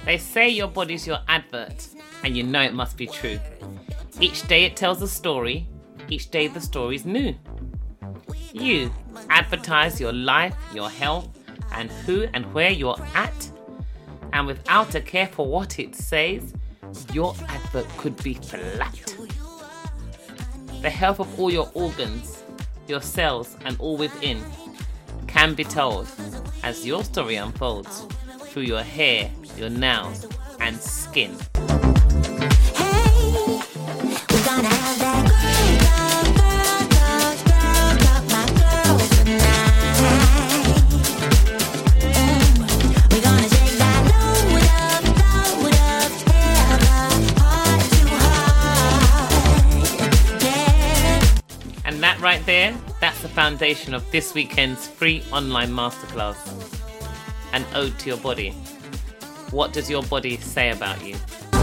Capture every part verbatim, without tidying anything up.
They say your body's your advert, and you know it must be true. Each day it tells a story, each day the story's new. You advertise your life, your health, and who and where you're at, and without a care for what it says, your advert could be flat. The health of all your organs, your cells, and all within can be told as your story unfolds through your hair, your nails, and skin. Hey, we're gonna have that girl, girl, girl, girl, girl, my girl tonight. Mm, we're gonna shake that load up, load up, ever hard to hard, yeah. And that right there, that's the foundation of this weekend's free online masterclass. An ode to your body. What does your body say about you?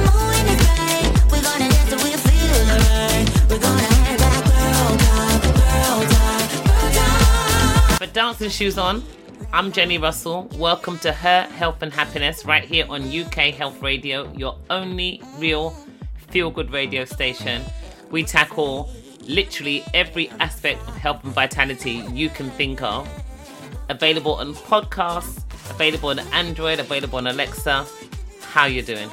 But dancing shoes on, I'm Jenny Russell. Welcome to Her Health and Happiness right here on U K Health Radio, your only real feel-good radio station. We tackle literally every aspect of health and vitality you can think of. Available on podcasts, available on Android, available on Alexa. How you doing?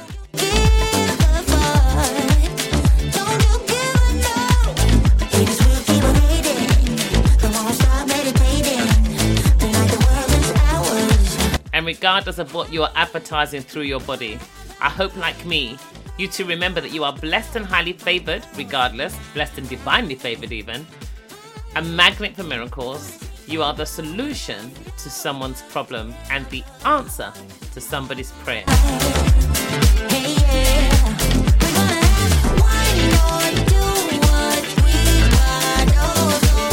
And regardless of what you are advertising through your body, I hope, like me, you to remember that you are blessed and highly favoured, regardless, blessed and divinely favoured even, a magnet for miracles. You are the solution to someone's problem and the answer to somebody's prayer. Hey, yeah. We're gonna have one or two or three, but also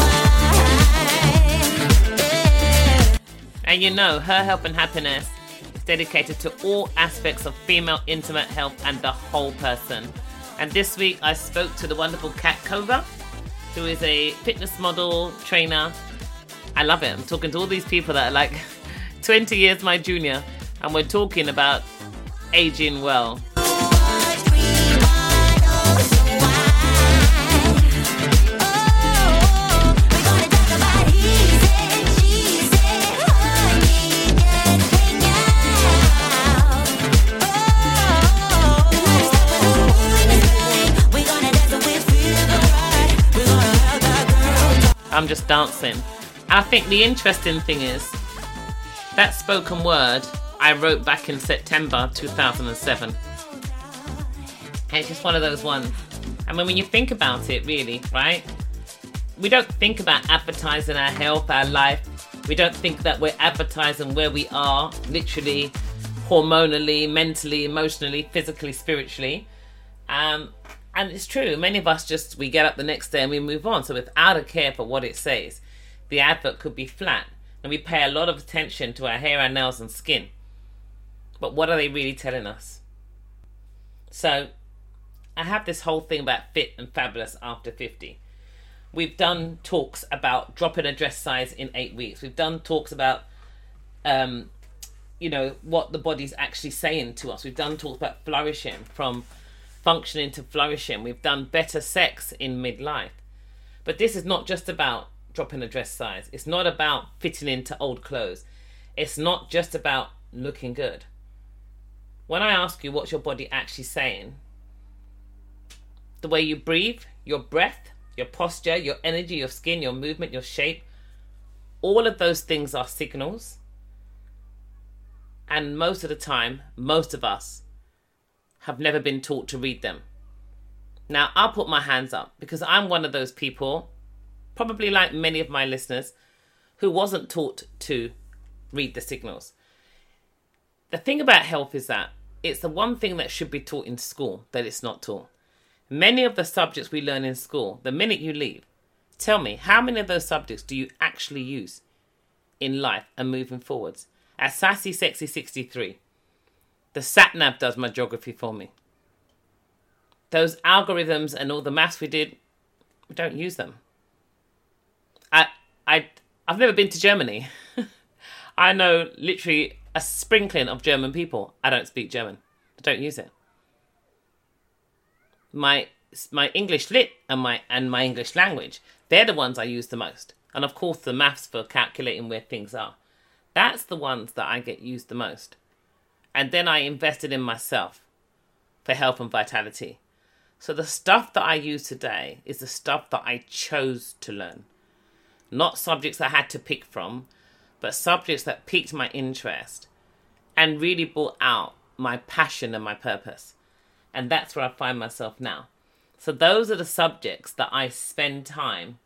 I, yeah. And you know, Her Health and Happiness is dedicated to all aspects of female intimate health and the whole person. And this week I spoke to the wonderful Kat Kova, who is a fitness model, trainer. I love it. I'm talking to all these people that are like twenty years my junior, and we're talking about aging well. I'm just dancing. I think the interesting thing is that spoken word I wrote back in September two thousand seven. And it's just one of those ones. I mean, when you think about it, really, right? We don't think about advertising our health, our life. We don't think that we're advertising where we are, literally, hormonally, mentally, emotionally, physically, spiritually. Um, and it's true. Many of us just, we get up the next day and we move on. So without a care for what it says, the advert could be flat, and we pay a lot of attention to our hair, our nails, and skin. But what are they really telling us? So, I have this whole thing about fit and fabulous after fifty. We've done talks about dropping a dress size in eight weeks. We've done talks about, um, you know, what the body's actually saying to us. We've done talks about flourishing, from functioning to flourishing. We've done better sex in midlife. But this is not just about dropping a dress size. It's not about fitting into old clothes. It's not just about looking good. When I ask you what's your body actually saying, the way you breathe, your breath, your posture, your energy, your skin, your movement, your shape, all of those things are signals. And most of the time, most of us have never been taught to read them. Now, I'll put my hands up because I'm one of those people, probably like many of my listeners, who wasn't taught to read the signals. The thing about health is that it's the one thing that should be taught in school that it's not taught. Many of the subjects we learn in school, the minute you leave, tell me, how many of those subjects do you actually use in life and moving forwards? At Sassy Sexy sixty-three, the sat-nav does my geography for me. Those algorithms and all the maths we did, we don't use them. I, I, I've never been to Germany. I know literally a sprinkling of German people. I don't speak German. I don't use it. My my English lit and my and my English language, they're the ones I use the most. And of course the maths for calculating where things are. That's the ones that I get used the most. And then I invested in myself for health and vitality. So the stuff that I use today is the stuff that I chose to learn. Not subjects I had to pick from, but subjects that piqued my interest and really brought out my passion and my purpose. And that's where I find myself now. So those are the subjects that I spend time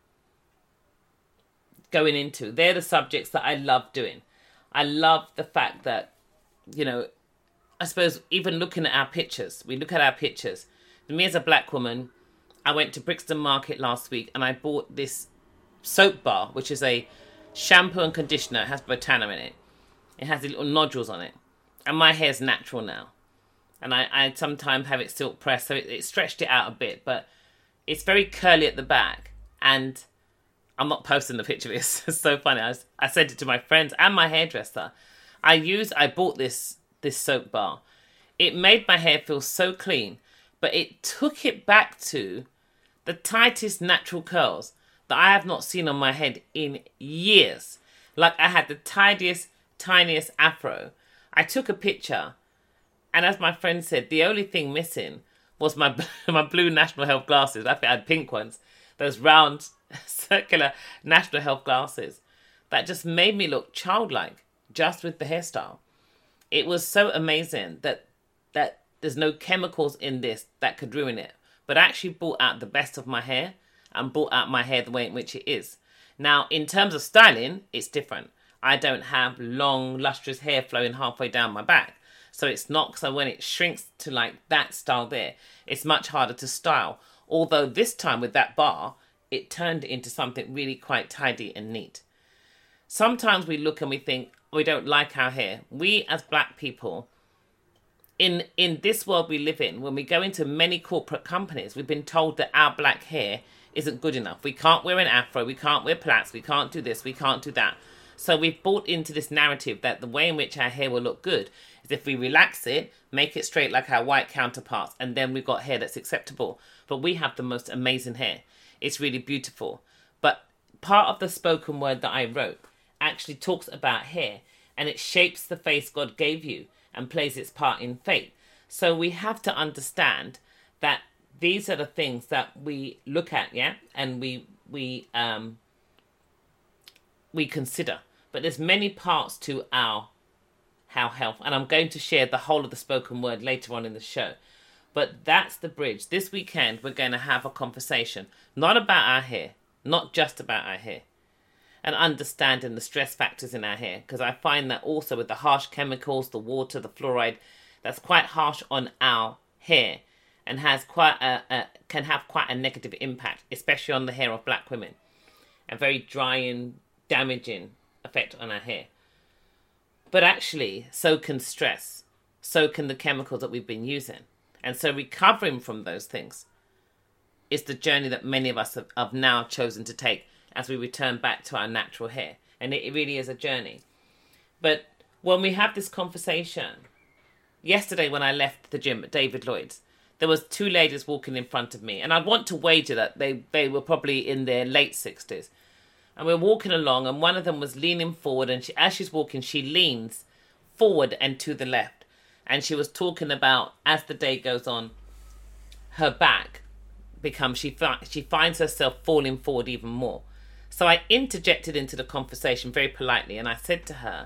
going into. They're the subjects that I love doing. I love the fact that, you know, I suppose even looking at our pictures, we look at our pictures. Me as a black woman, I went to Brixton Market last week and I bought this soap bar, which is a shampoo and conditioner. It has Botana in it. It has the little nodules on it. And my hair's natural now. And I, I sometimes have it silk pressed, so it, it stretched it out a bit. But it's very curly at the back. And I'm not posting the picture of it. It's so funny. I, was, I sent it to my friends and my hairdresser. I used, I bought this, this soap bar. It made my hair feel so clean. But it took it back to the tightest natural curls that I have not seen on my head in years. Like I had the tidiest, tiniest afro. I took a picture, and as my friend said, the only thing missing was my my blue National Health glasses. I think I had pink ones. Those round, circular National Health glasses that just made me look childlike just with the hairstyle. It was so amazing that that there's no chemicals in this that could ruin it, but actually brought out the best of my hair and brought out my hair the way in which it is. Now, in terms of styling, it's different. I don't have long, lustrous hair flowing halfway down my back. So it's not, so when it shrinks to like that style there, it's much harder to style. Although this time with that bar, it turned into something really quite tidy and neat. Sometimes we look and we think, we don't like our hair. We as black people, In in this world we live in, when we go into many corporate companies, we've been told that our black hair isn't good enough. We can't wear an afro, we can't wear plaits, we can't do this, we can't do that. So we've bought into this narrative that the way in which our hair will look good is if we relax it, make it straight like our white counterparts, and then we've got hair that's acceptable. But we have the most amazing hair. It's really beautiful. But part of the spoken word that I wrote actually talks about hair, and it shapes the face God gave you and plays its part in fate. So we have to understand that these are the things that we look at, yeah, and we we um we consider. But there's many parts to our our health, and I'm going to share the whole of the spoken word later on in the show. But that's the bridge. This weekend we're going to have a conversation, not about our hair, not just about our hair, and understanding the stress factors in our hair, because I find that also with the harsh chemicals, the water, the fluoride, that's quite harsh on our hair and has quite a, a can have quite a negative impact, especially on the hair of black women, a very drying, damaging effect on our hair. But actually, so can stress, so can the chemicals that we've been using, and so recovering from those things is the journey that many of us have, have now chosen to take as we return back to our natural hair. And it, it really is a journey. But when we have this conversation, yesterday when I left the gym at David Lloyd's, there was two ladies walking in front of me. And I want to wager that they, they were probably in their late sixties. And we're walking along, and one of them was leaning forward. And she, as she's walking, she leans forward and to the left. And she was talking about, as the day goes on, her back becomes, she, she finds herself falling forward even more. So I interjected into the conversation very politely, and I said to her,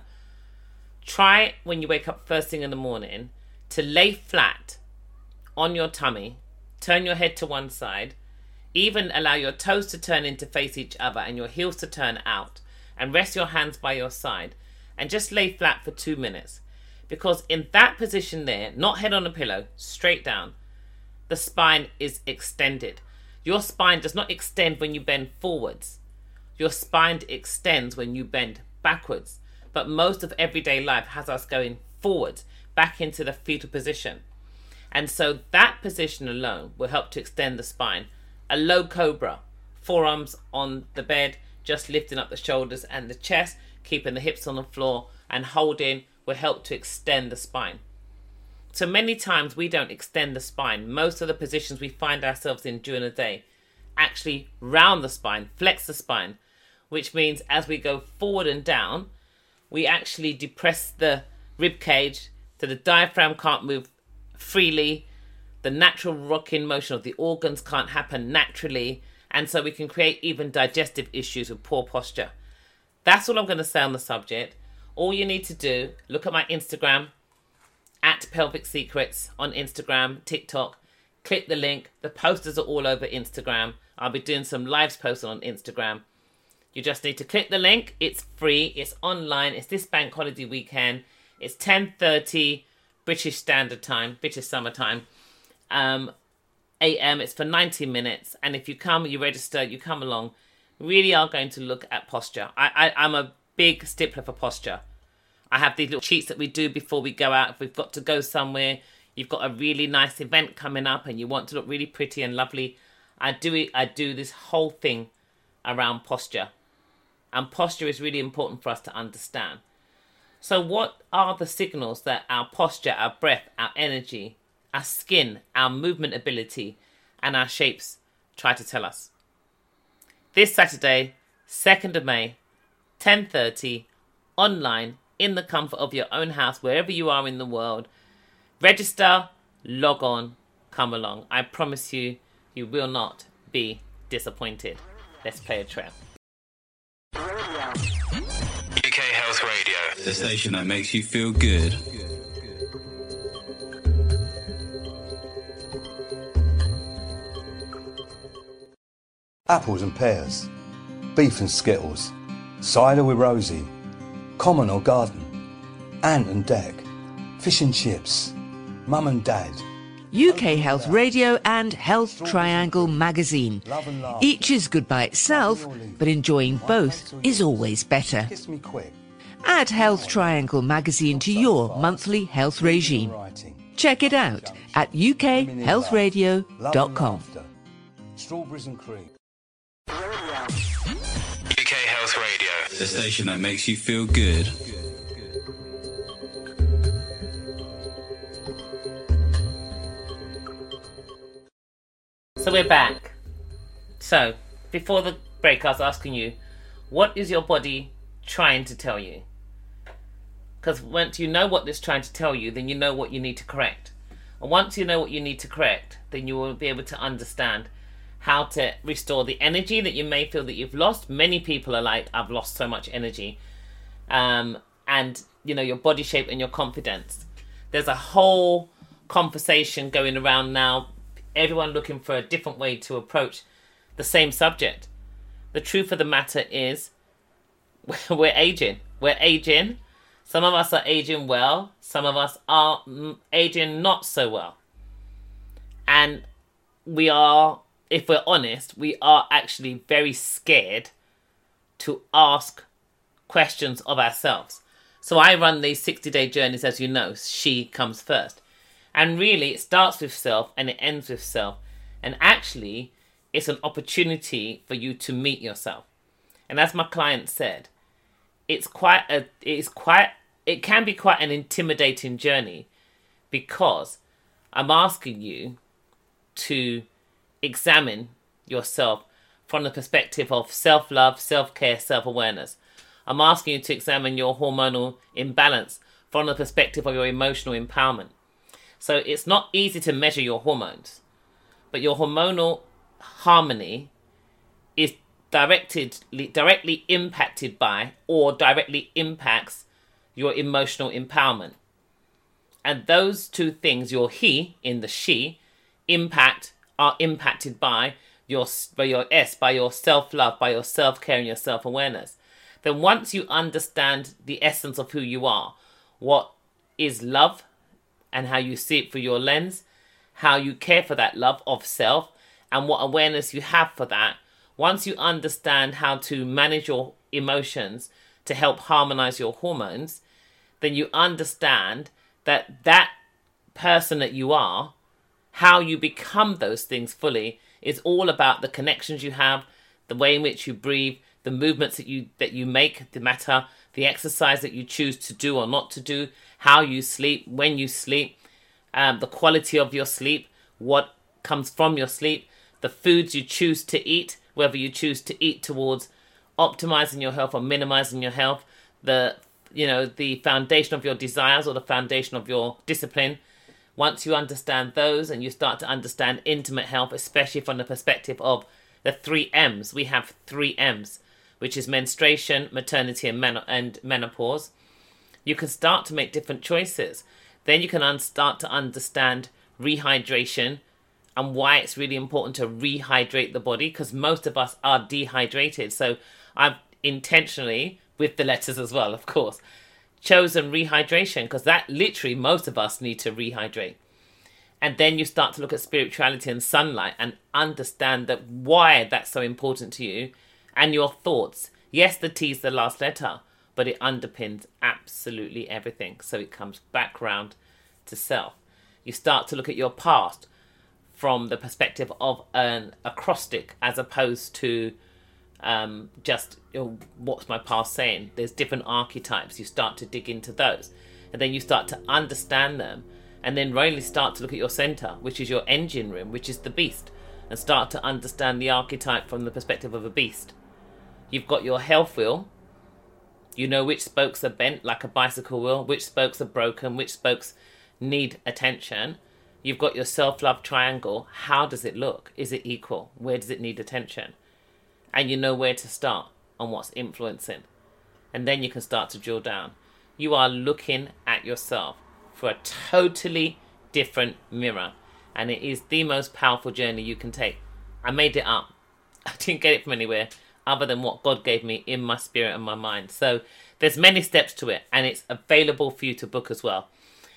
try when you wake up first thing in the morning to lay flat on your tummy, turn your head to one side, even allow your toes to turn in to face each other and your heels to turn out, and rest your hands by your side, and just lay flat for two minutes. Because in that position there, not head on a pillow, straight down, the spine is extended. Your spine does not extend when you bend forwards. Your spine extends when you bend backwards. But most of everyday life has us going forwards, back into the fetal position. And so that position alone will help to extend the spine. A low cobra, forearms on the bed, just lifting up the shoulders and the chest, keeping the hips on the floor and holding will help to extend the spine. So many times we don't extend the spine. Most of the positions we find ourselves in during the day actually round the spine, flex the spine, which means as we go forward and down, we actually depress the rib cage so the diaphragm can't move freely. The natural rocking motion of the organs can't happen naturally. And so we can create even digestive issues with poor posture. That's all I'm going to say on the subject. All you need to do, look at my Instagram, at Pelvic Secrets on Instagram, TikTok. Click the link. The posters are all over Instagram. I'll be doing some lives posting on Instagram. You just need to click the link. It's free. It's online. It's this bank holiday weekend. It's ten thirty British Standard Time, British Summer Time, um, A M. It's for ninety minutes. And if you come, you register, you come along, really are going to look at posture. I, I, I'm a big stickler for posture. I have these little cheats that we do before we go out. If we've got to go somewhere, you've got a really nice event coming up and you want to look really pretty and lovely, I do it. I do this whole thing around posture. And posture is really important for us to understand. So what are the signals that our posture, our breath, our energy, our skin, our movement ability, and our shapes try to tell us? This Saturday, second of May, ten thirty, online, in the comfort of your own house, wherever you are in the world. Register, log on, come along. I promise you, you will not be disappointed. Let's play a trail. U K Health Radio, the station that makes you feel good. Apples and pears, beef and skittles, cider with Rosie, common or garden, ant and deck, fish and chips, mum and dad. U K Health Radio and Health Triangle magazine. Each is good by itself, but enjoying both is always better. Kiss me quick. Add Health Triangle magazine to your monthly health regime. Check it out at u k health radio dot com. Strawberries and cream. U K Health Radio, the station that makes you feel good. So we're back. So, before the break, I was asking you, what is your body trying to tell you? Because once you know what it's trying to tell you, then you know what you need to correct. And once you know what you need to correct, then you will be able to understand how to restore the energy that you may feel that you've lost. Many people are like, I've lost so much energy. Um, and, you know, your body shape and your confidence. There's a whole conversation going around now. Everyone looking for a different way to approach the same subject. The truth of the matter is, we're aging. We're aging. Some of us are aging well. Some of us are aging not so well. And we are, if we're honest, we are actually very scared to ask questions of ourselves. So I run these sixty-day journeys, as you know. She comes first. And really, it starts with self and it ends with self. And actually, it's an opportunity for you to meet yourself. And as my client said, it's quite a, it's quite, it can be quite an intimidating journey, because I'm asking you to examine yourself from the perspective of self-love, self-care, self-awareness. I'm asking you to examine your hormonal imbalance from the perspective of your emotional empowerment. So it's not easy to measure your hormones, but your hormonal harmony is directed, directly impacted by or directly impacts your emotional empowerment. And those two things, your he in the she, impact are impacted by your, by your S, by your self-love, by your self-care and your self-awareness. Then once you understand the essence of who you are, what is love, and how you see it through your lens, how you care for that love of self, and what awareness you have for that. Once you understand how to manage your emotions to help harmonize your hormones, then you understand that that person that you are, how you become those things fully, is all about the connections you have, the way in which you breathe, the movements that you that you make, the matter, the exercise that you choose to do or not to do, how you sleep, when you sleep, um, the quality of your sleep, what comes from your sleep, the foods you choose to eat, whether you choose to eat towards optimizing your health or minimizing your health, the you know the foundation of your desires or the foundation of your discipline. Once you understand those and you start to understand intimate health, especially from the perspective of the three M's, we have three M's, which is menstruation, maternity, and, men- and menopause. You can start to make different choices. Then you can un- start to understand rehydration and why it's really important to rehydrate the body, because most of us are dehydrated. So I've intentionally, with the letters as well, of course, chosen rehydration, because that literally most of us need to rehydrate. And then you start to look at spirituality and sunlight and understand that why that's so important to you and your thoughts. Yes, the T is the last letter, but it underpins absolutely everything. So it comes back round to self. You start to look at your past from the perspective of an acrostic as opposed to um, just, you know, what's my past saying? There's different archetypes. You start to dig into those. And then you start to understand them. And then really start to look at your center, which is your engine room, which is the beast. And start to understand the archetype from the perspective of a beast. You've got your health wheel. You know which spokes are bent like a bicycle wheel, which spokes are broken, which spokes need attention. You've got your self-love triangle. How does it look? Is it equal? Where does it need attention? And you know where to start on what's influencing. And then you can start to drill down. You are looking at yourself for a totally different mirror. And it is the most powerful journey you can take. I made it up. I didn't get it from anywhere other than what God gave me in my spirit and my mind. So there's many steps to it, and it's available for you to book as well.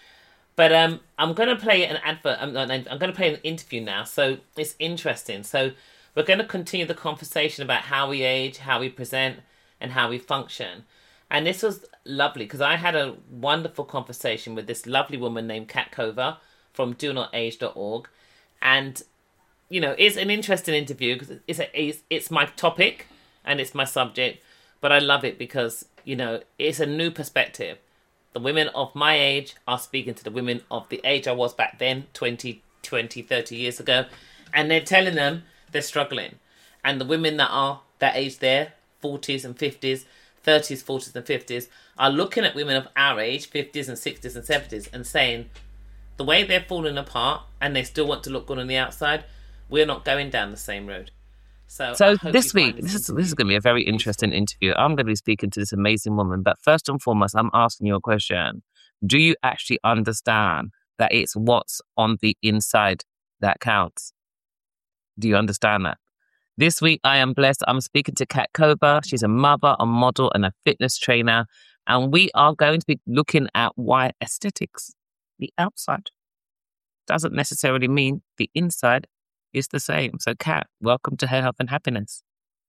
But um, I'm going to play an advert. I'm, I'm going to play an interview now. So it's interesting. So we're going to continue the conversation about how we age, how we present, and how we function. And this was lovely because I had a wonderful conversation with this lovely woman named Kat Cover from do not age dot org. And, you know, it's an interesting interview because it's, a, it's, it's my topic and it's my subject. But I love it because, you know, it's a new perspective. The women of my age are speaking to the women of the age I was back then, twenty, twenty, thirty years ago. And they're telling them they're struggling. And the women that are that age there, forties and fifties, thirties, forties and fifties, are looking at women of our age, fifties and sixties and seventies, and saying, the way they're falling apart and they still want to look good on the outside, we're not going down the same road. So, so this week, this is this is going to be a very interesting interview. I'm going to be speaking to this amazing woman. But first and foremost, I'm asking you a question. Do you actually understand that it's what's on the inside that counts? Do you understand that? This week, I am blessed. I'm speaking to Kat Cover. She's a mother, a model, and a fitness trainer. And we are going to be looking at why aesthetics, the outside, doesn't necessarily mean the inside is the same. So, Kat, welcome to Her Health and Happiness.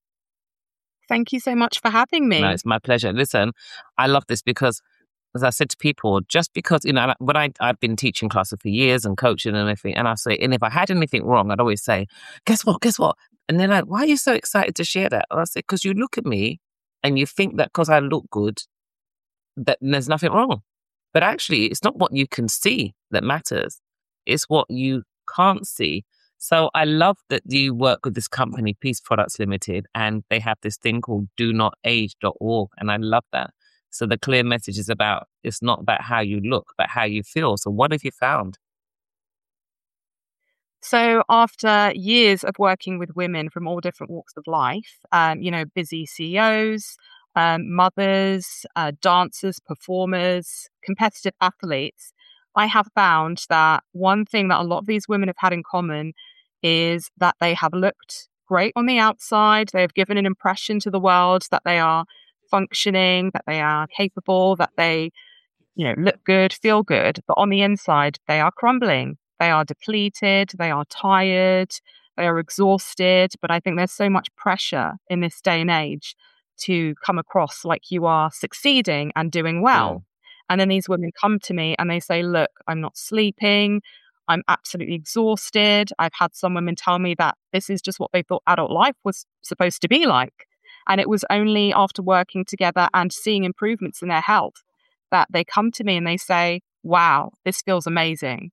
Thank you so much for having me. No, it's my pleasure. Listen, I love this because, as I said to people, just because, you know, when I, I've been teaching classes for years and coaching and everything, and I say, and if I had anything wrong, I'd always say, guess what, guess what? And they're like, why are you so excited to share that? And I say, because you look at me and you think that because I look good, that there's nothing wrong. But actually, it's not what you can see that matters. It's what you can't see. So I love that you work with this company, Peace Products Limited, and they have this thing called do not age dot org. And I love that. So the clear message is about, it's not about how you look, but how you feel. So what have you found? So after years of working with women from all different walks of life, um, you know, busy C E Os, um, mothers, uh, dancers, performers, competitive athletes, I have found that one thing that a lot of these women have had in common is that they have looked great on the outside. They have given an impression to the world that they are functioning, that they are capable, that they, you know, look good, feel good. But on the inside, they are crumbling. They are depleted. They are tired. They are exhausted. But I think there's so much pressure in this day and age to come across like you are succeeding and doing well. Mm. And then these women come to me and they say, look, I'm not sleeping. I'm absolutely exhausted. I've had some women tell me that this is just what they thought adult life was supposed to be like. And it was only after working together and seeing improvements in their health that they come to me and they say, wow, this feels amazing.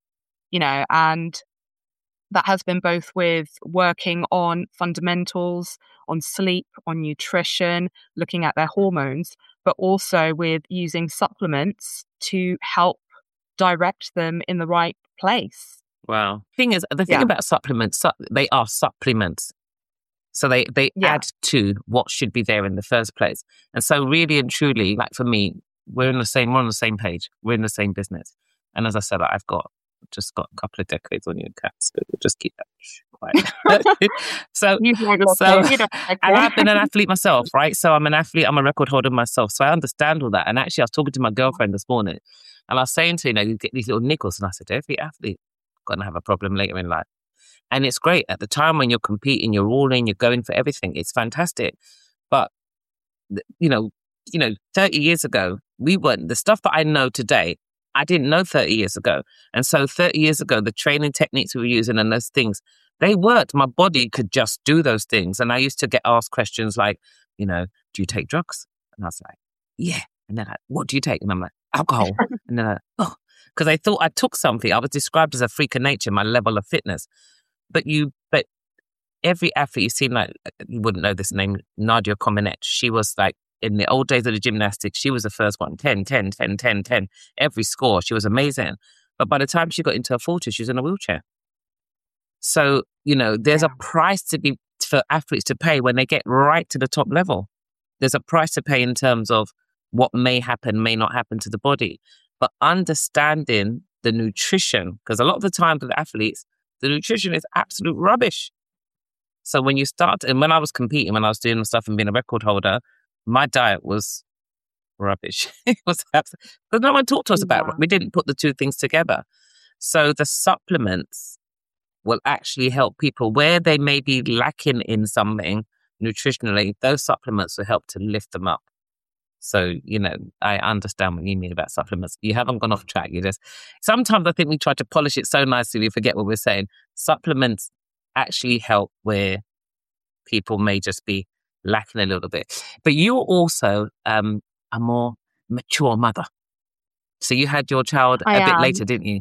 you know, and that has been both with working on fundamentals, on sleep, on nutrition, looking at their hormones, but also with using supplements to help direct them in the right place. Wow. Thing is, the thing Yeah. about supplements, su- they are supplements. So they, they Yeah. add to what should be there in the first place. And so really and truly, like for me, we're in the same, we're on the same page. We're in the same business. And as I said, I've got just got a couple of decades on you, Cats, but we'll just keep that quiet. so, You don't look so it, you don't like and it. I've been an athlete myself, right? So I'm an athlete, I'm a record holder myself. So I understand all that. And actually, I was talking to my girlfriend this morning and I was saying to her, you know, you get these little niggles. And I said, every athlete going to have a problem later in life. And it's great. At the time when you're competing, you're all in, you're going for everything. It's fantastic. But, you know, you know, thirty years ago, we weren't, the stuff that I know today, I didn't know thirty years ago. And so thirty years ago, the training techniques we were using and those things, they worked. My body could just do those things. And I used to get asked questions like, you know, do you take drugs? And I was like, yeah. And then like, what do you take? And I'm like, alcohol. And then I, oh, because I thought I took something. I was described as a freak of nature, my level of fitness. But you, but every athlete you've seen, like, you wouldn't know this name, Nadia Comaneci. She was like, in the old days of the gymnastics, she was the first one, ten, ten, ten, ten, ten, every score. She was amazing. But by the time she got into her forties, she was in a wheelchair. So, you know, there's Yeah. a price to be for athletes to pay when they get right to the top level. There's a price to pay in terms of what may happen, may not happen to the body. But understanding the nutrition, because a lot of the time with athletes, the nutrition is absolute rubbish. So when you start, and when I was competing, when I was doing stuff and being a record holder, my diet was rubbish. It was absolutely, because no one talked to us about Yeah. it. We didn't put the two things together. So the supplements will actually help people where they may be lacking in something nutritionally. Those supplements will help to lift them up. So, you know, I understand what you mean about supplements. You haven't gone off track. You just, sometimes I think we try to polish it so nicely we forget what we're saying. Supplements actually help where people may just be lacking a little bit. But you're also um, a more mature mother. So you had your child a I bit am. later, didn't you?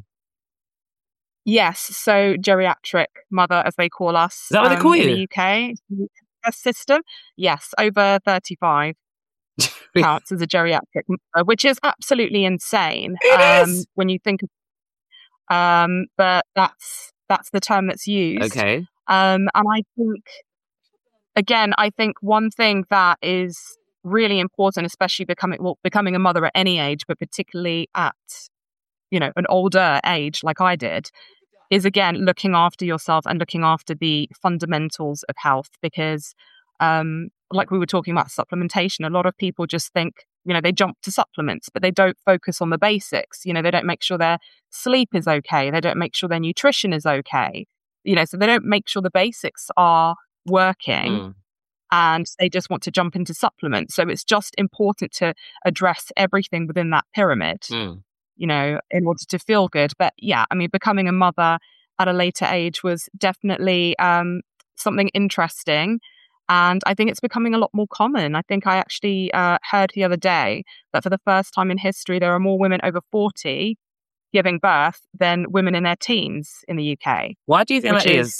Yes, so geriatric mother, as they call us. Is that what they um, call in you? the U K a system? Yes, over thirty-five counts as a geriatric mother, which is absolutely insane. It um, is. when you think. Of, um, but that's that's the term that's used. Okay. Um, and I think, again, I think one thing that is really important, especially becoming well, becoming a mother at any age, but particularly at, you know, an older age like I did, is again looking after yourself and looking after the fundamentals of health. Because, um, like we were talking about supplementation, a lot of people just think, you know, they jump to supplements, but they don't focus on the basics. You know, they don't make sure their sleep is okay. They don't make sure their nutrition is okay. You know, so they don't make sure the basics are working. Mm. And they just want to jump into supplements. So it's just important to address everything within that pyramid, Mm. you know, in order to feel good. But yeah, I mean, becoming a mother at a later age was definitely um, something interesting. And I think it's becoming a lot more common. I think I actually uh, heard the other day that for the first time in history, there are more women over forty giving birth than women in their teens in the U K. Why do you think Which that is- is?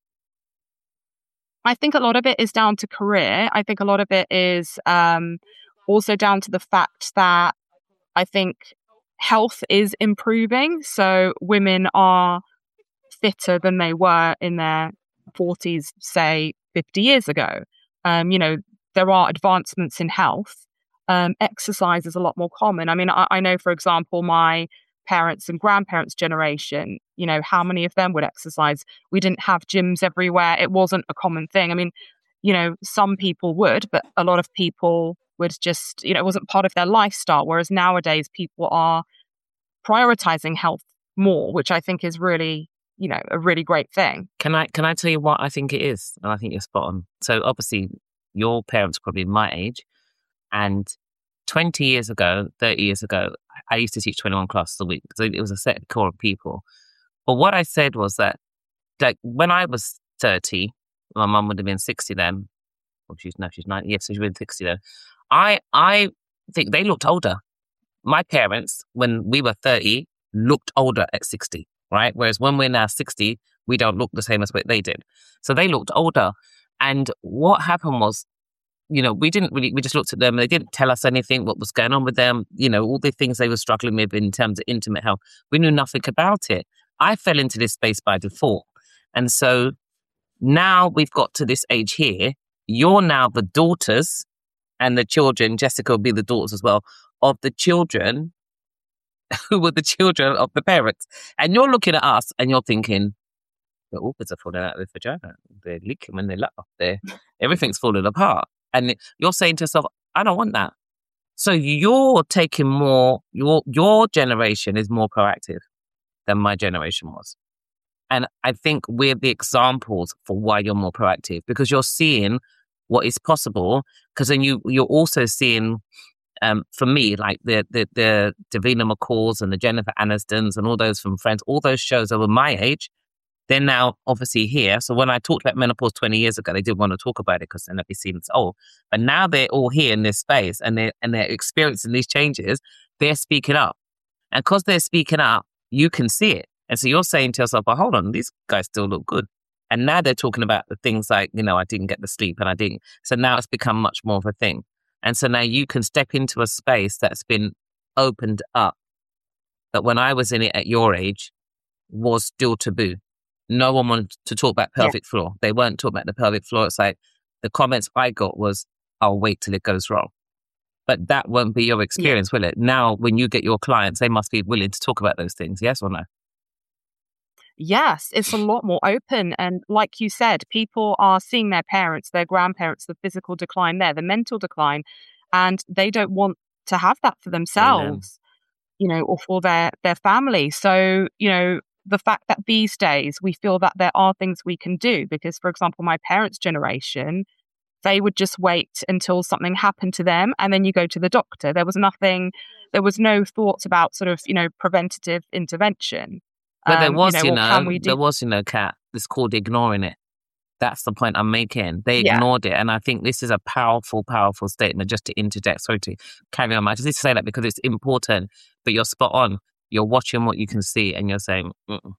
I think a lot of it is down to career. I think a lot of it is um, also down to the fact that I think health is improving. So women are fitter than they were in their forties, say fifty years ago. Um, you know, there are advancements in health. Um, exercise is a lot more common. I mean, I, I know, for example, my parents and grandparents' generation, you know, how many of them would exercise? We didn't have gyms everywhere. It wasn't a common thing. I mean, you know, some people would, but a lot of people would just, you know, it wasn't part of their lifestyle. Whereas nowadays people are prioritizing health more, which I think is really, you know, a really great thing. Can I can I tell you what I think it is? And I think you're spot on. So obviously your parents are probably my age, and twenty years ago, thirty years ago, I used to teach twenty-one classes a week. So it was a set core of people. But what I said was that, like, when I was thirty, my mum would have been sixty then. Well, she's no, she's ninety. Yes, so she's been sixty then. I I think they looked older. My parents, when we were thirty, looked older at sixty. right? Whereas when we're now sixty, we don't look the same as what they did. So they looked older. And what happened was, you know, we didn't really, we just looked at them. They didn't tell us anything, what was going on with them, you know, all the things they were struggling with in terms of intimate health. We knew nothing about it. I fell into this space by default. And so now we've got to this age here. You're now the daughters and the children, Jessica will be the daughters as well, of the children who were the children of the parents. And you're looking at us and you're thinking, the orchids are falling out of the vagina. They're leaking when they laugh. They're, everything's falling apart. And you're saying to yourself, I don't want that. So you're taking more, your your generation is more proactive than my generation was. And I think we're the examples for why you're more proactive, because you're seeing what is possible. Because then you, you're also seeing, um, for me, like the, the, the Davina McCalls and the Jennifer Anistons and all those from Friends, all those shows over my age, they're now obviously here. So when I talked about menopause twenty years ago, they didn't want to talk about it because they're not be seen as old. But now they're all here in this space and they're, and they're experiencing these changes. They're speaking up. And because they're speaking up, you can see it. And so you're saying to yourself, well, hold on, these guys still look good. And now they're talking about the things like, you know, I didn't get the sleep and I didn't. So now it's become much more of a thing. And so now you can step into a space that's been opened up that when I was in it at your age was still taboo. No one wanted to talk about pelvic yeah. floor. They weren't talking about the pelvic floor. It's like the comments I got was, I'll wait till it goes wrong. But that won't be your experience, yeah. will it? Now, when you get your clients, they must be willing to talk about those things. Yes or no? Yes, it's a lot more open. And like you said, people are seeing their parents, their grandparents, the physical decline there, the mental decline, and they don't want to have that for themselves, Amen. you know, or for their, their family. So, you know, the fact that these days we feel that there are things we can do, because, for example, my parents' generation, they would just wait until something happened to them and then you go to the doctor. There was nothing, there was no thoughts about sort of, you know, preventative intervention. But there was, um, you know, you know there was, you know, Kat, it's called ignoring it. That's the point I'm making. They yeah. ignored it. And I think this is a powerful, powerful statement, just to interject. Sorry to carry on. I just need to say that because it's important, but you're spot on. You're watching what you can see and you're saying, mm-mm.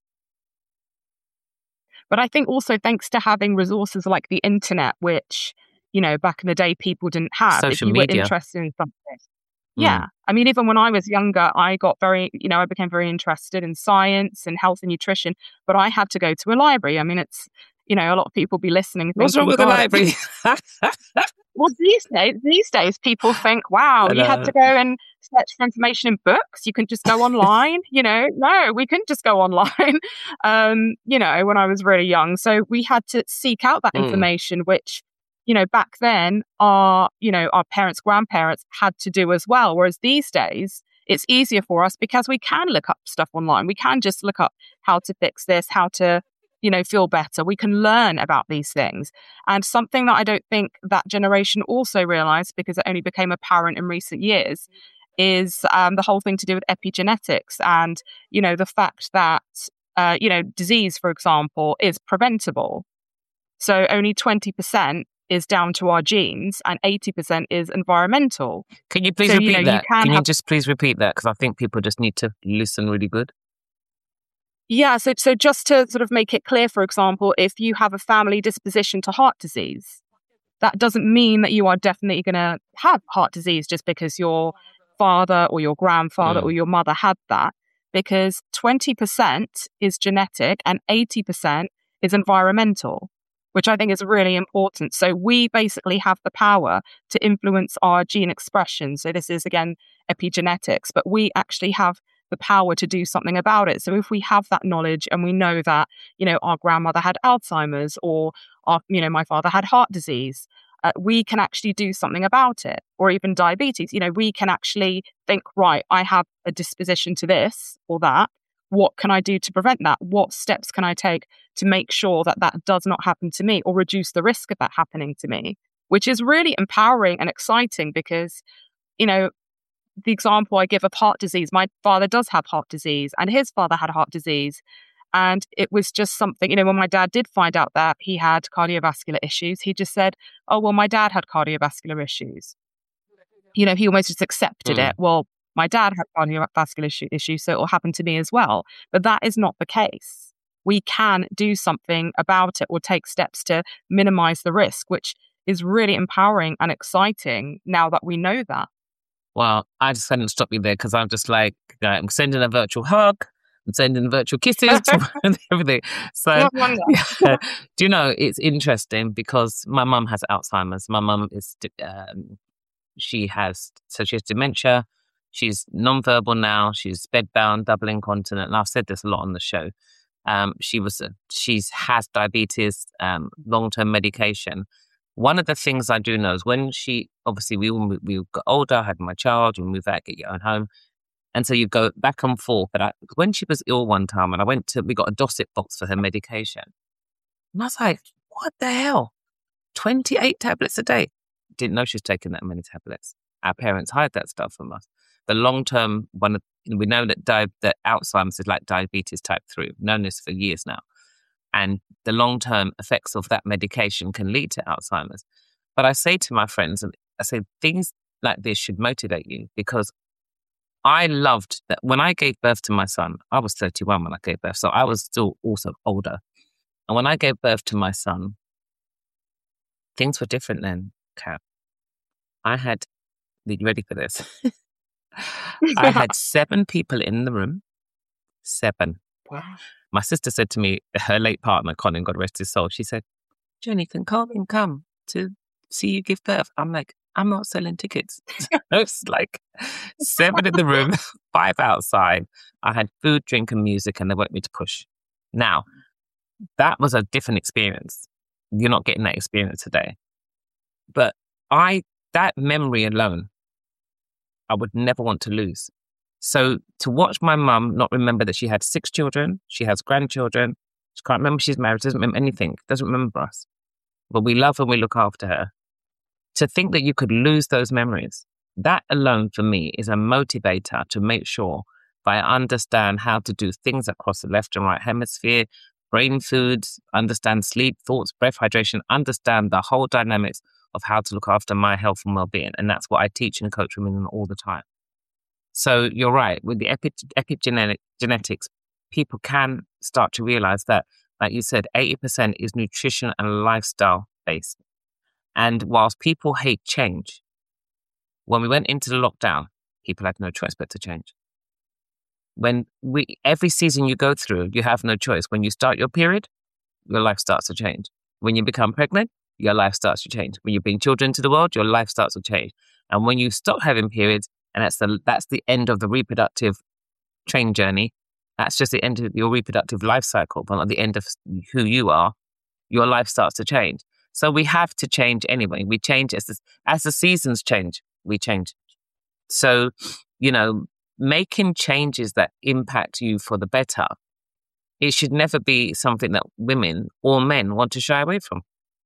But I think also thanks to having resources like the internet, which, you know, back in the day people didn't have. Social if you media. were interested in something. Yeah. Mm. I mean, even when I was younger, I got very, you know, I became very interested in science and health and nutrition, but I had to go to a library. I mean, it's, you know, a lot of people be listening. What's wrong with the library? Well, these days, these days, people think, wow, you had to go and search for information in books. You can just go online. You know, no, we couldn't just go online, um, you know, when I was really young. So we had to seek out that mm. information, which, you know, back then our, you know, our parents, grandparents had to do as well. Whereas these days, it's easier for us because we can look up stuff online. We can just look up how to fix this, how to, you know, feel better. We can learn about these things. And something that I don't think that generation also realized, because it only became apparent in recent years, is um, the whole thing to do with epigenetics and, you know, the fact that, uh, you know, disease, for example, is preventable. So only twenty percent is down to our genes and eighty percent is environmental. Can you please so, repeat you know, that? You can can have... you just please repeat that? Because I think people just need to listen really good. Yeah, so so just to sort of make it clear, for example, if you have a family disposition to heart disease, that doesn't mean that you are definitely going to have heart disease just because your father or your grandfather mm. or your mother had that, because twenty percent is genetic and eighty percent is environmental, which I think is really important. So we basically have the power to influence our gene expression. So this is, again, epigenetics, but we actually have the power to do something about it. So if we have that knowledge and we know that, you know, our grandmother had Alzheimer's or, our, you know, my father had heart disease, uh, we can actually do something about it. Or even diabetes, you know, we can actually think, right, I have a disposition to this or that. What can I do to prevent that? What steps can I take to make sure that that does not happen to me or reduce the risk of that happening to me? Which is really empowering and exciting because, you know, the example I give of heart disease, my father does have heart disease and his father had heart disease. And it was just something, you know, when my dad did find out that he had cardiovascular issues, he just said, oh, well, my dad had cardiovascular issues. You know, he almost just accepted mm. it. Well, my dad had cardiovascular issue, issue, so it will happen to me as well. But that is not the case. We can do something about it or take steps to minimize the risk, which is really empowering and exciting now that we know that. Well, I just couldn't stop you there because I'm just like, you know, I'm sending a virtual hug, I'm sending virtual kisses and everything. So, yeah. Do you know, it's interesting because my mum has Alzheimer's. My mum is, um, she has, so she has dementia. She's nonverbal now. She's bedbound, double incontinent. And I've said this a lot on the show. Um, she was, she's has diabetes, um, long-term medication. One of the things I do know is when she, obviously we all we got older, I had my child, you move out, get your own home. And so you go back and forth. But I, when she was ill one time and I went to, we got a Dorset box for her medication. And I was like, what the hell? twenty-eight tablets a day. Didn't know she was taking that many tablets. Our parents hide that stuff from us. The long-term one, we know that, di- that Alzheimer's is like diabetes type three. We've known this for years now. And the long-term effects of that medication can lead to Alzheimer's. But I say to my friends, and I say, things like this should motivate you because I loved that when I gave birth to my son, I was thirty-one when I gave birth. So I was still also older. And when I gave birth to my son, things were different then, Kat. I had, are you ready for this? I had seven people in the room. Seven. Wow. My sister said to me, her late partner, Colin, God rest his soul, she said, Jenny, can Colin come to see you give birth? I'm like, I'm not selling tickets. It's like seven in the room, five outside. I had food, drink and music and they want me to push. Now, that was a different experience. You're not getting that experience today. But I, that memory alone, I would never want to lose. So to watch my mum not remember that she had six children, she has grandchildren, she can't remember she's married, doesn't remember anything, doesn't remember us. But we love her and we look after her. To think that you could lose those memories, that alone for me is a motivator to make sure that I understand how to do things across the left and right hemisphere, brain foods, understand sleep, thoughts, breath, hydration, understand the whole dynamics of how to look after my health and well-being. And that's what I teach and coach women all the time. So you're right, with the epi- epigenetic genetics, people can start to realize that, like you said, eighty percent is nutrition and lifestyle based. And whilst people hate change, when we went into the lockdown, people had no choice but to change. When we, every season you go through, you have no choice. When you start your period, your life starts to change. When you become pregnant, your life starts to change. When you bring children into the world, your life starts to change. And when you stop having periods, and that's the that's the end of the reproductive train journey. That's just the end of your reproductive life cycle, but not the end of who you are. Your life starts to change. So we have to change anyway. We change as the, as the seasons change, we change. So, you know, making changes that impact you for the better, it should never be something that women or men want to shy away from.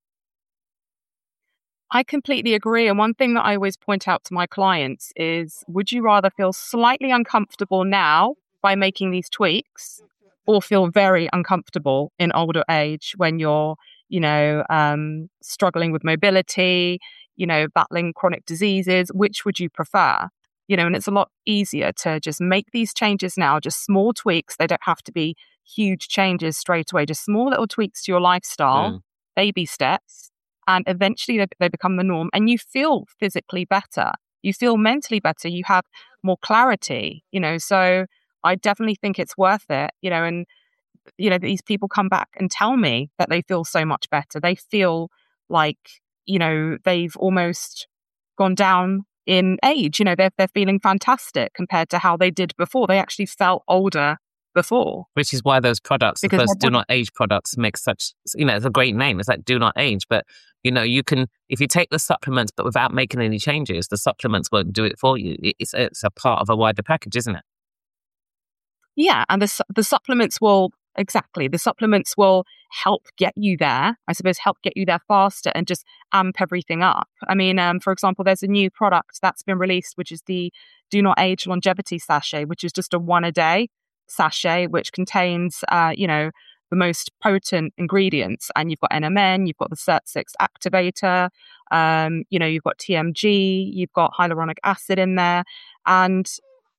I completely agree. And one thing that I always point out to my clients is, would you rather feel slightly uncomfortable now by making these tweaks or feel very uncomfortable in older age when you're, you know, um, struggling with mobility, you know, battling chronic diseases? Which would you prefer? You know, and it's a lot easier to just make these changes now, just small tweaks. They don't have to be huge changes straight away, just small little tweaks to your lifestyle, mm. baby steps. And eventually they, they become the norm and you feel physically better. You feel mentally better. You have more clarity, you know, so I definitely think it's worth it, you know, and, you know, these people come back and tell me that they feel so much better. They feel like, you know, they've almost gone down in age, you know, they're, they're feeling fantastic compared to how they did before. They actually felt older before. Which is why those products, because the first do not age products make such, you know, it's a great name. It's like do not age. But, you know, you can, if you take the supplements, but without making any changes, the supplements won't do it for you. It's, it's a part of a wider package, isn't it? Yeah. And the, the supplements will, exactly, the supplements will help get you there, I suppose, help get you there faster and just amp everything up. I mean, um, for example, there's a new product that's been released, which is the Do Not Age Longevity Sachet, which is just a one a day sachet, which contains, uh, you know, the most potent ingredients. And you've got N M N, you've got the C E R T six activator, um, you know, you've got T M G, you've got hyaluronic acid in there. And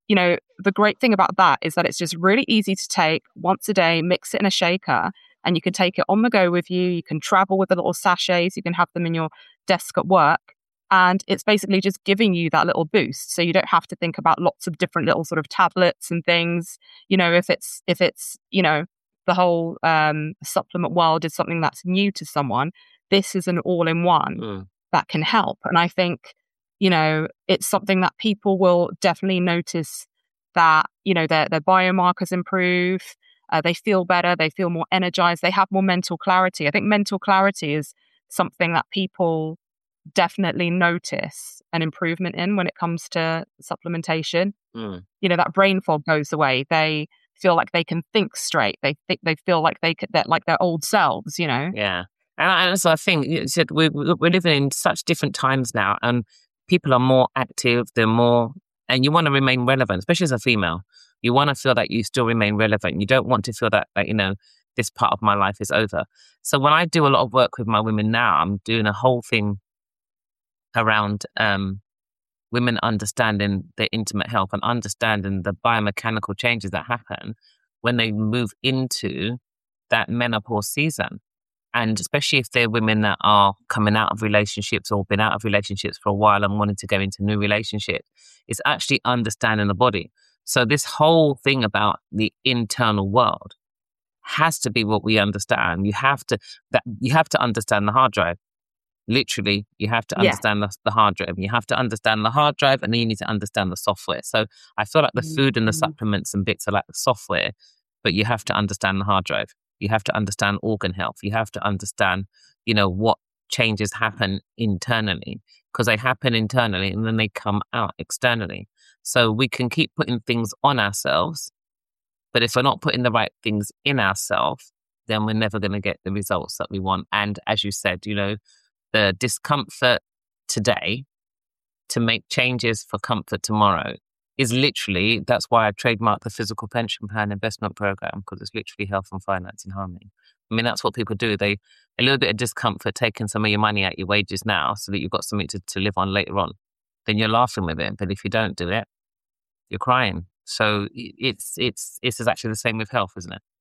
you know, the great thing about that is that it's just really easy to take once a day, mix it in a shaker, and you can take it on the go with you. You can travel with the little sachets. You can have them in your desk at work. And it's basically just giving you that little boost. So you don't have to think about lots of different little sort of tablets and things. You know, if it's, if it's, you know, the whole um, supplement world is something that's new to someone, this is an all-in-one mm. that can help. And I think, you know, it's something that people will definitely notice that, you know, their, their biomarkers improve, uh, they feel better, they feel more energized, they have more mental clarity. I think mental clarity is something that people definitely notice an improvement in when it comes to supplementation. Mm. You know, that brain fog goes away. They feel like they can think straight. They think they feel like they could, they're like their old selves, you know? Yeah. And, and so I think you said we're, we're living in such different times now, and people are more active, they're more, and you want to remain relevant, especially as a female. You want to feel that you still remain relevant. You don't want to feel that, that, you know, this part of my life is over. So when I do a lot of work with my women now, I'm doing a whole thing around um, women understanding their intimate health and understanding the biomechanical changes that happen when they move into that menopause season. And especially if they're women that are coming out of relationships or been out of relationships for a while and wanting to go into new relationships, it's actually understanding the body. So this whole thing about the internal world has to be what we understand. You have to that you have to understand the hard drive. Literally, you have to understand yeah. the, the hard drive. You have to understand the hard drive, and then you need to understand the software. So I feel like the mm-hmm. food and the supplements and bits are like the software, but you have to understand the hard drive. You have to understand organ health. You have to understand, you know, what changes happen internally, because they happen internally and then they come out externally. So we can keep putting things on ourselves, but if we're not putting the right things in ourselves, then we're never going to get the results that we want. And as you said, you know, the discomfort today to make changes for comfort tomorrow is literally, that's why I trademarked the Physical Pension Plan Investment Program, because it's literally health and finance in harmony. I mean, that's what people do. They, a little bit of discomfort, taking some of your money out your wages now so that you've got something to, to live on later on. Then you're laughing with it. But if you don't do it, you're crying. So it's, it's, it's actually the same with health, isn't it?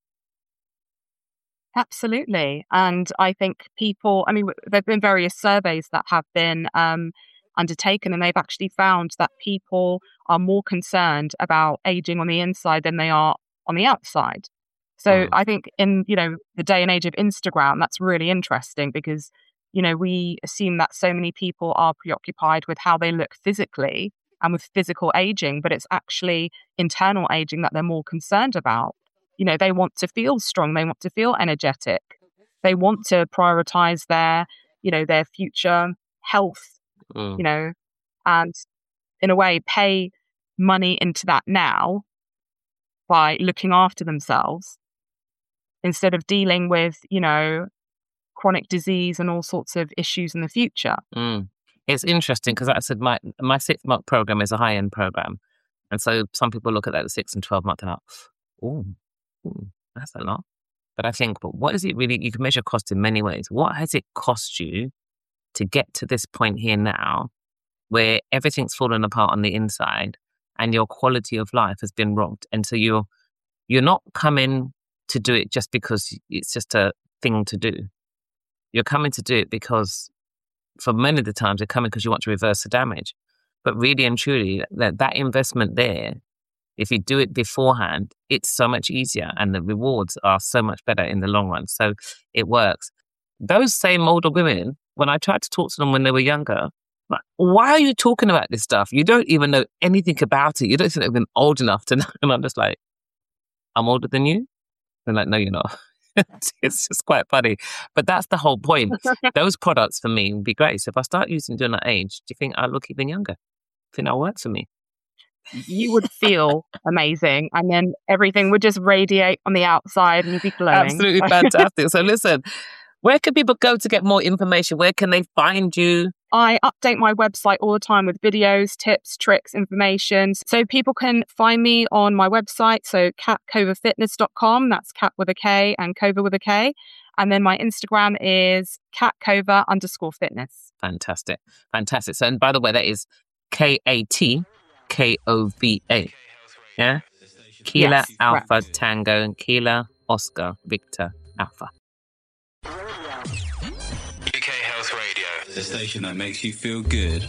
Absolutely. And I think people, I mean, there have been various surveys that have been um, undertaken, and they've actually found that people are more concerned about aging on the inside than they are on the outside. So mm. I think in, you know, the day and age of Instagram, that's really interesting because, you know, we assume that so many people are preoccupied with how they look physically and with physical aging, but it's actually internal aging that they're more concerned about. You know, they want to feel strong. They want to feel energetic. They want to prioritize their, you know, their future health, mm. you know, and in a way pay money into that now by looking after themselves instead of dealing with, you know, chronic disease and all sorts of issues in the future. Mm. It's interesting because I said my, my six-month program is a high-end program. And so some people look at that, the six and twelve month and like, oh, Ooh, that's a lot. But I think, but what is it really? You can measure cost in many ways. What has it cost you to get to this point here now where everything's fallen apart on the inside and your quality of life has been robbed? And so you're, you're not coming to do it just because it's just a thing to do. You're coming to do it because for many of the times you're coming because you want to reverse the damage. But really and truly, that, that investment there, if you do it beforehand, it's so much easier and the rewards are so much better in the long run. So it works. Those same older women, when I tried to talk to them when they were younger, like, why are you talking about this stuff? You don't even know anything about it. You don't even old enough to know. And I'm just like, I'm older than you? They're like, no, you're not. It's just quite funny. But that's the whole point. Those products for me would be great. So if I start using during that age, do you think I'll look even younger? Do you think that'll work for me? You would feel amazing, and then everything would just radiate on the outside and you'd be glowing. Absolutely fantastic. So listen, where can people go to get more information? Where can they find you? I update my website all the time with videos, tips, tricks, information. So people can find me on my website, so kat kova fitness dot com. That's Kat with a K and Kova with a K. And then my Instagram is katkova underscore fitness. Fantastic. Fantastic. So, and by the way, that is K A T K O V A. Yeah? Kilo Yes, Alpha correct. Tango and Kilo Oscar Victor Alpha. U K Health Radio, the station that makes you feel good.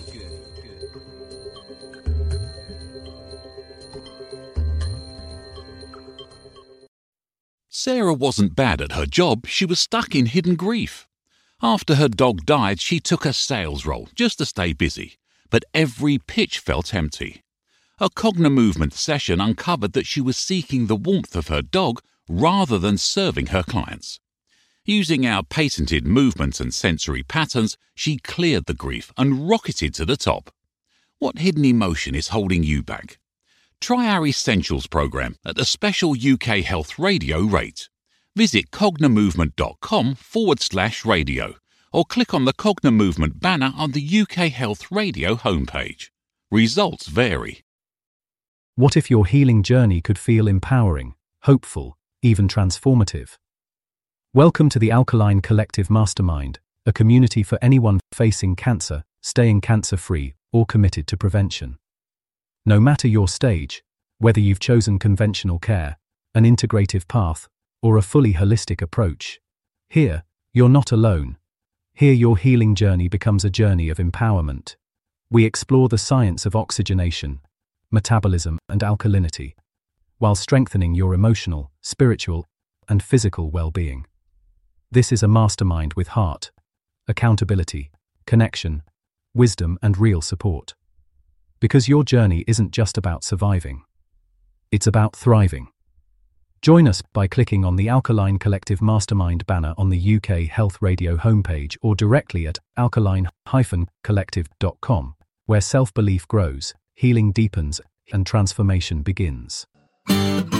Sarah wasn't bad at her job, she was stuck in hidden grief. After her dog died, she took a sales role just to stay busy, but every pitch felt empty. A Cognimovement session uncovered that she was seeking the warmth of her dog rather than serving her clients. Using our patented movements and sensory patterns, she cleared the grief and rocketed to the top. What hidden emotion is holding you back? Try our Essentials program at a special U K Health Radio rate. Visit cognimovement.com forward slash radio or click on the Cognimovement banner on the U K Health Radio homepage. Results vary. What if your healing journey could feel empowering, hopeful, even transformative? Welcome to the Alkaline Collective Mastermind, a community for anyone facing cancer, staying cancer-free, or committed to prevention. No matter your stage, whether you've chosen conventional care, an integrative path, or a fully holistic approach, here, you're not alone. Here your healing journey becomes a journey of empowerment. We explore the science of oxygenation, metabolism, and alkalinity, while strengthening your emotional, spiritual, and physical well-being. This is a mastermind with heart, accountability, connection, wisdom, and real support. Because your journey isn't just about surviving. It's about thriving. Join us by clicking on the Alkaline Collective Mastermind banner on the U K Health Radio homepage or directly at alkaline dash collective dot com, where self-belief grows, healing deepens, and transformation begins. U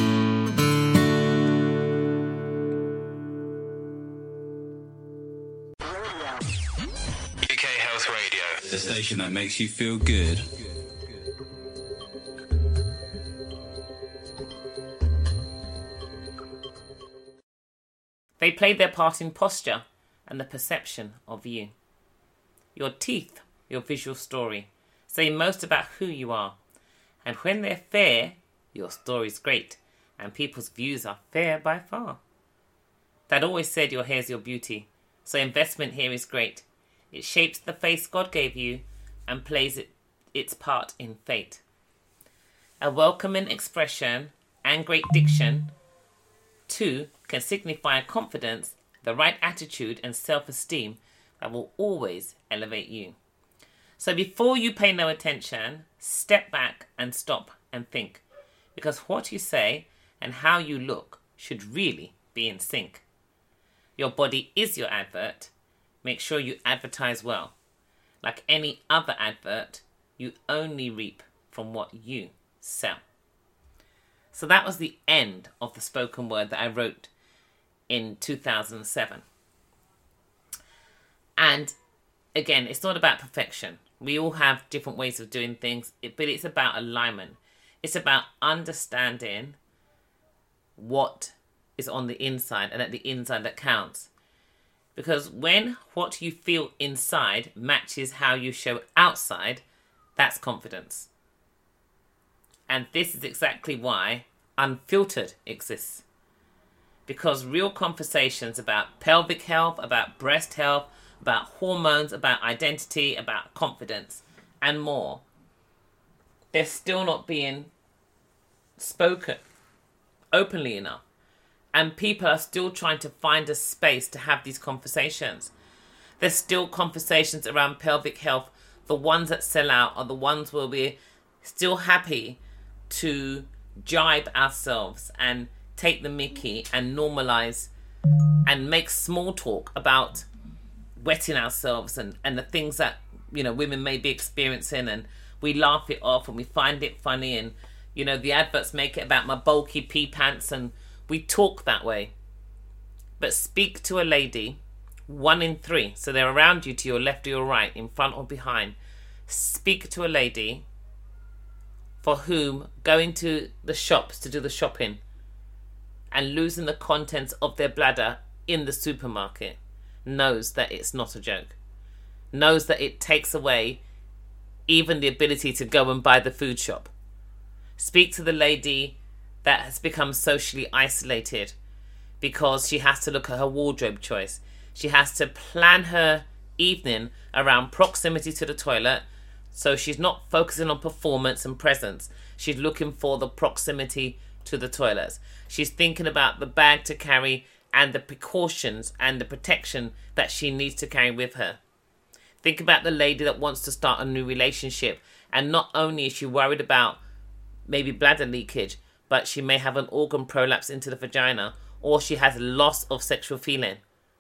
K Health Radio, the station that makes you feel good. They play their part in posture and the perception of you. Your teeth, your visual story, say most about who you are. And when they're fair, your story's great, and people's views are fair by far. Dad always said your hair's your beauty, so investment here is great. It shapes the face God gave you and plays it, its part in fate. A welcoming expression and great diction, too, can signify confidence, the right attitude and self-esteem that will always elevate you. So before you pay no attention, step back and stop and think, because what you say and how you look should really be in sync. Your body is your advert. Make sure you advertise well. Like any other advert, you only reap from what you sell. So that was the end of the spoken word that I wrote in two thousand seven. And again, it's not about perfection. We all have different ways of doing things, but it's about alignment. It's about understanding what is on the inside and at the inside that counts. Because when what you feel inside matches how you show outside, that's confidence. And this is exactly why Unfiltered exists. Because real conversations about pelvic health, about breast health, about hormones, about identity, about confidence, and more, they're still not being spoken openly enough. And people are still trying to find a space to have these conversations. There's still conversations around pelvic health. The ones that sell out are the ones where we're still happy to jibe ourselves and take the mickey and normalize and make small talk about wetting ourselves and, and the things that, you know, women may be experiencing, and we laugh it off and we find it funny, and, you know, the adverts make it about my bulky pee pants, and we talk that way. But speak to a lady, one in three, so they're around you, to your left or your right, in front or behind. Speak to a lady for whom going to the shops to do the shopping and losing the contents of their bladder in the supermarket knows that it's not a joke. Knows that it takes away even the ability to go and buy the food shop. Speak to the lady that has become socially isolated because she has to look at her wardrobe choice. She has to plan her evening around proximity to the toilet, so she's not focusing on performance and presence. She's looking for the proximity to the toilets. She's thinking about the bag to carry and the precautions and the protection that she needs to carry with her. Think about the lady that wants to start a new relationship, and not only is she worried about maybe bladder leakage, but she may have an organ prolapse into the vagina, or she has loss of sexual feeling.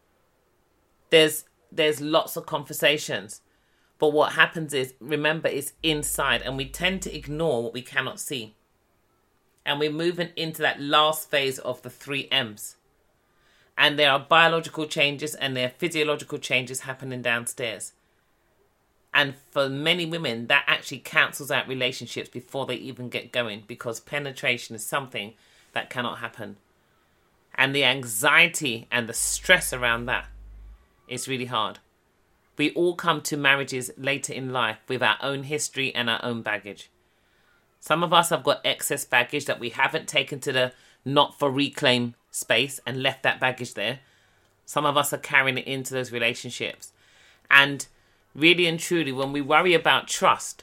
There's there's lots of conversations, but what happens is, remember, it's inside, and we tend to ignore what we cannot see. And we're moving into that last phase of the three M's. And there are biological changes and there are physiological changes happening downstairs. And for many women, that actually cancels out relationships before they even get going, because penetration is something that cannot happen. And the anxiety and the stress around that is really hard. We all come to marriages later in life with our own history and our own baggage. Some of us have got excess baggage that we haven't taken to the not for reclaim space and left that baggage there. Some of us are carrying it into those relationships. And really and truly, when we worry about trust,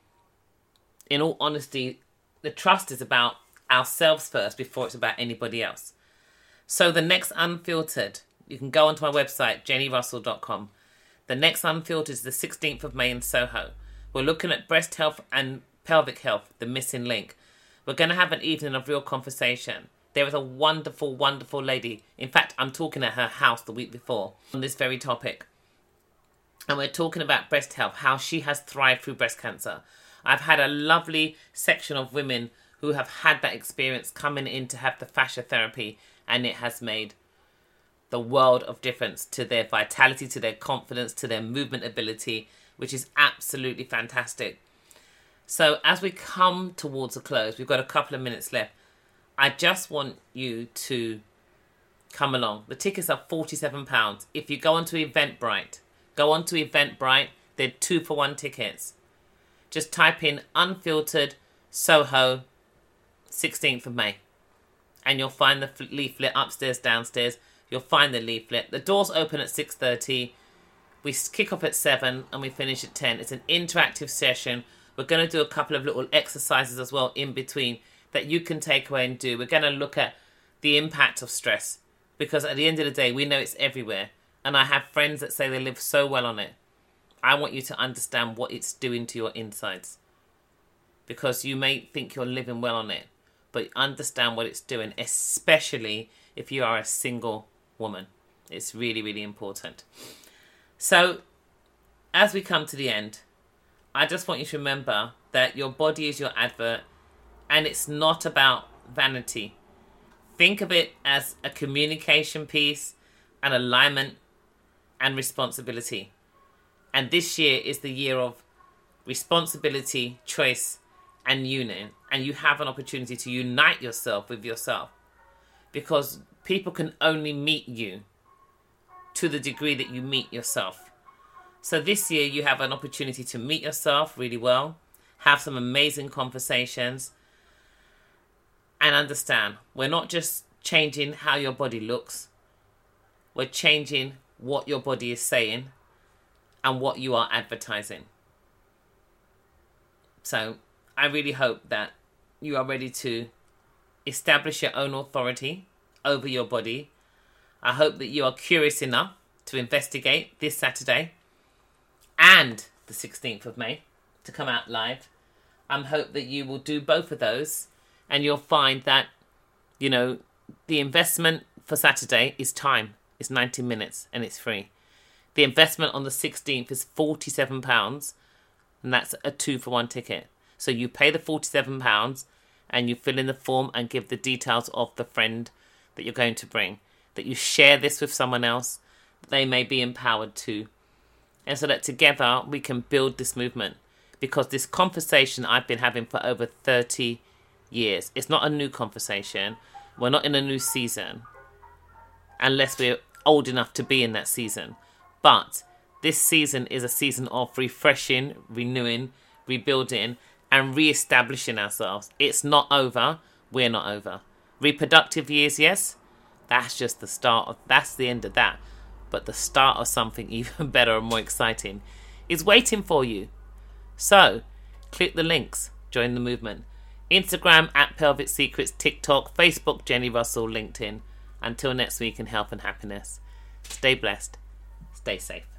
in all honesty, the trust is about ourselves first before it's about anybody else. So the next Unfiltered, you can go onto my website, jenny russell dot com. The next Unfiltered is the sixteenth of May in Soho. We're looking at breast health and pelvic health, the missing link. We're going to have an evening of real conversation. There is a wonderful, wonderful lady. In fact, I'm talking at her house the week before on this very topic. And we're talking about breast health, how she has thrived through breast cancer. I've had a lovely section of women who have had that experience coming in to have the fascia therapy, and it has made the world of difference to their vitality, to their confidence, to their movement ability, which is absolutely fantastic. So as we come towards a close, we've got a couple of minutes left. I just want you to come along. The tickets are forty-seven pounds. If you go onto Eventbrite, go onto Eventbrite, they're two for one tickets. Just type in Unfiltered Soho sixteenth of May and you'll find the leaflet upstairs, downstairs. You'll find the leaflet. The doors open at six thirty. We kick off at seven and we finish at ten. It's an interactive session. We're going to do a couple of little exercises as well in between that you can take away and do. We're going to look at the impact of stress, because at the end of the day, we know it's everywhere. And I have friends that say they live so well on it. I want you to understand what it's doing to your insides, because you may think you're living well on it, but understand what it's doing, especially if you are a single woman. It's really, really important. So as we come to the end, I just want you to remember that your body is your advert, and it's not about vanity. Think of it as a communication piece, an alignment, and responsibility. And this year is the year of responsibility, choice, and union. And you have an opportunity to unite yourself with yourself, because people can only meet you to the degree that you meet yourself. So this year you have an opportunity to meet yourself really well, have some amazing conversations, and understand we're not just changing how your body looks, we're changing what your body is saying and what you are advertising. So I really hope that you are ready to establish your own authority over your body. I hope that you are curious enough to investigate this Saturday and the sixteenth of May to come out live. I hope that you will do both of those, and you'll find that, you know, the investment for Saturday is time. It's ninety minutes and it's free. The investment on the sixteenth is forty-seven pounds, and that's a two for one ticket. So you pay the forty-seven pounds and you fill in the form and give the details of the friend that you're going to bring, that you share this with someone else, that they may be empowered too. And so that together we can build this movement, because this conversation I've been having for over thirty years. It's not a new conversation. We're not in a new season, unless we're old enough to be in that season. But this season is a season of refreshing, renewing, rebuilding, and re-establishing ourselves. It's not over. We're not over. Reproductive years, yes. That's just the start of, that's the end of that. But the start of something even better and more exciting is waiting for you. So, click the links. Join the movement. Instagram at Pelvic Secrets, TikTok, Facebook, Jenny Russell, LinkedIn. Until next week in health and happiness. Stay blessed. Stay safe.